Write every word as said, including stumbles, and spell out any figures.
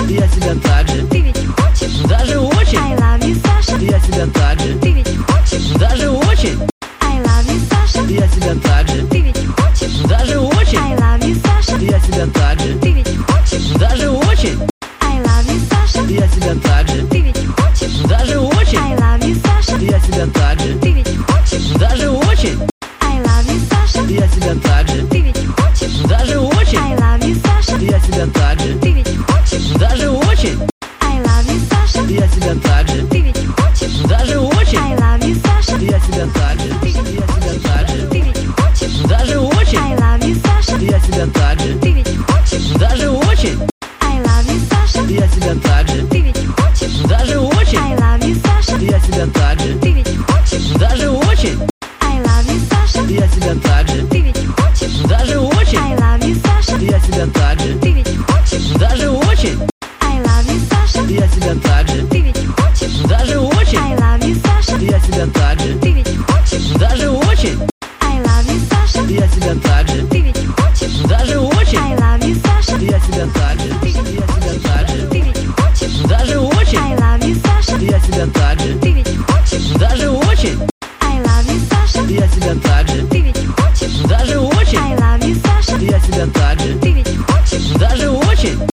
Саша. Я тебя так же. Ты ведь хочешь? Даже очень. I love you, Саша. Я тебя так же. Ты ведь хочешь? Даже очень. I love you, Саша. Я тебя так же. Ты ведь хочешь? Даже очень. I love you, Саша. Я тебя так же. Ты ведь хочешь? Даже очень. I love you, Саша. Я тебя так же. Ты ведь хочешь? Даже очень. I love you, Саша. Я тебя так же. Ты ведь хочешь? Даже очень. I love you, Саша. Я тебя так же. Ты ведь хочешь? Даже очень. I love you, Саша. Я тебя так же. Ты ведь хочешь? Даже очень. I love you, Саша. Я тебя так же. Ты ведь хочешь? Даже очень. I love you, Саша. Я тебя так же. Ты ведь Я тебя так же. Ты ведь хочешь? Даже очень. I love you, Саша. Я тебя так же. Ты ведь хочешь? Даже очень. I love you, Саша. Я тебя так же. Ты ведь хочешь? Даже очень. I love you, Саша. Я тебя так же. Ты ведь хочешь? Даже очень. I love you, Саша. Я тебя так же. Ты ведь хочешь? Даже очень. I love you, Саша. Я тебя так же. Ты ведь хочешь? Даже очень. I love you, Саша. Я тебя так же. Ты ведь хочешь? Даже очень. I love you, Саша. Я тебя так же. Ты ведь хочешь? Даже очень. I love you, Саша. Я тебя так же. Ты ведь хочешь? Даже очень. I love you, Саша. Я тебя так же. Ты ведь Я тебя так же. Ты ведь хочешь? Даже очень. I love you, Саша. Я тебя так же. Ты ведь хочешь? Даже очень. I love you, Саша. Я тебя так же. Ты ведь хочешь? Даже очень. I love you, Саша. Я тебя так же. Ты ведь хочешь? Даже очень.